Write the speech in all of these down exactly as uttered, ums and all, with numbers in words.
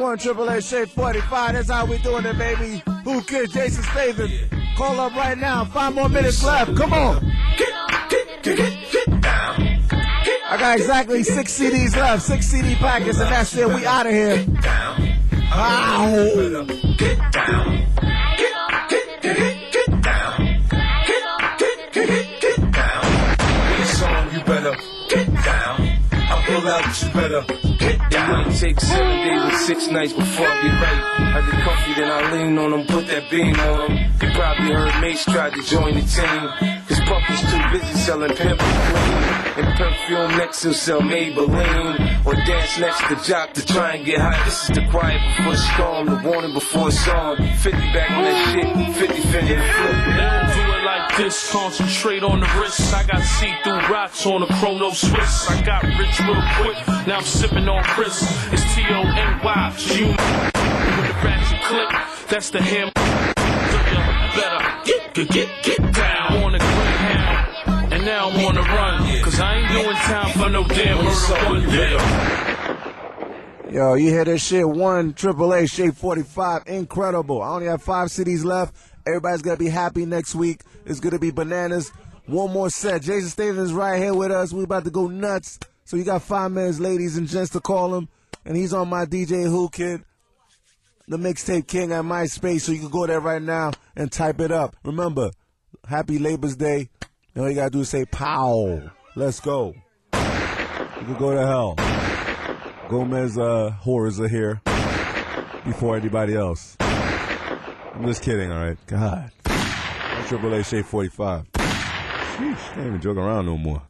one triple A Shade forty-five. That's how we doing it, baby. Who Kid, Jason Statham. Call up right now. Five more minutes left. Come on. Get, get, get, get, get down. I got exactly six C Ds left. Six C D packets, and that's it. We out of here. Get down. Ow. Get down. Get, get, get, get, get down. Get, get, get, get, get down. This song, you better get down. I'll pull out, you better get down. It might take seven days and six nights before I get right. I get comfy, then I lean on them, put that beam on them. You probably heard Mace tried to join the team. Cause Puffy's too busy selling pimp and perfume next to sell Maybelline. Or dance next to Jock to try and get high. This is the quiet before the storm, the warning before it's on. fifty back on that shit, fifty finna flip. They don't do it like this, concentrate on the wrist. I got see-through rocks on a chrono Swiss. I got rich real quick, now I'm sipping on Chris. It's T O N Y, you with the ratchet click, that's the ham. So you better get, get, get, get down. I'm on a Greyhound, and now I'm on the run. Cause I ain't doing time for no damn murder one. Yo, you hear this shit? One triple A Shade forty-five. Incredible. I only have five C Ds left. Everybody's gonna be happy next week. It's gonna be bananas. One more set. Jason Statham is right here with us. We about to go nuts. So you got five minutes, ladies and gents, to call him. And he's on my D J Who Kid, the Mixtape King at MySpace. So you can go there right now and type it up. Remember, happy Labor's Day. And all you gotta do is say pow. Let's go. You can go to hell. Gomez uh, horrors are here before anybody else. I'm just kidding, all right? God. Triple A Shade forty-five. Sheesh, can't even joke around no more.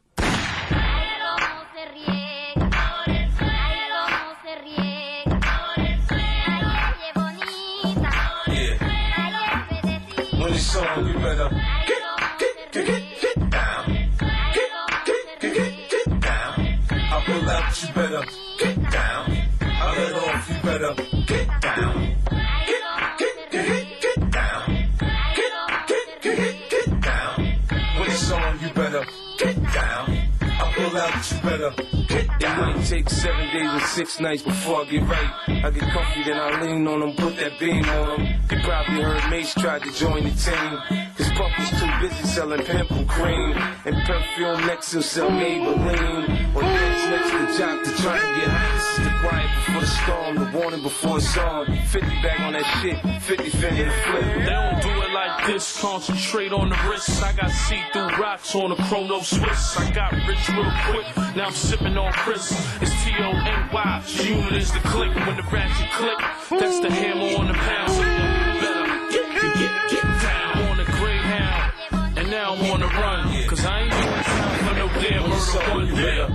When it's song, you better get, get, get, get, get down. Get, get, get, get, get down. I'll pull out, you better get down. I'll let off, you better get down. Get, get, get, get, get down. Get, get, get, get, get down. When it's song, you better get down. I'll pull out, you better get down. It might take seven days and six nights before I get right. I get comfy, then I lean on them, put that beam on them. You probably heard Mace tried to join the team. Cause Puffy's too busy selling pimple cream and perfume next to sell Maybelline. Or dance next to Jock to try and get high. This is the quiet before the storm, the warning before it's on. fifty back on that shit, fifty finna flip. They don't do it like this, concentrate on the wrist. I got see-through rocks on a chrono Swiss. I got rich real quick, now I'm sipping on Chris. It's T O N Y, unit is the click. When the ratchet click, that's the hammer on the pound. So you better get, get, get, get down. I'm on a Greyhound, and now I'm on the run. Cause I ain't doing time for no damn murder one. You better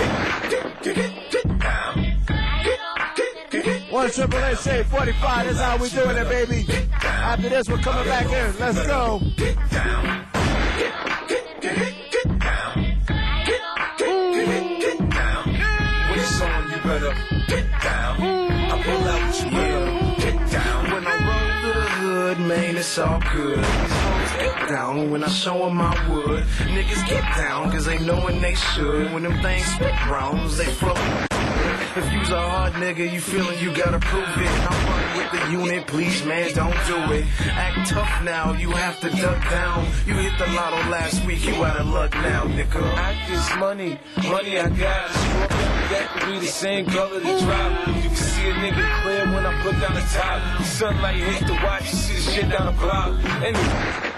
get, get, get, get down. Get, get, get, get. One triple A Shade forty-five. That's how we doing it, baby. After this, we're coming back in. Let's go. Get down. Get, get, get, get, get down. Get, get, get, get, get down. When it's on, you better get down. I'll pull out, you better get down. When I roll through the hood, man, it's all good. These hoes get down when I show them my wood. Niggas get down cause they knowin' they should. When them things spit rounds, they float. If you's a hard nigga, you feelin' you gotta prove it. I'm running with the unit, please man, don't do it. Act tough now, you have to duck down. You hit the lotto last week, you out of luck now, nigga. I get money, money I got. That could be the same color the drop. You can see a nigga clear when I put down the top. Sunlight hit the watch, you see the shit down the block. Anyway.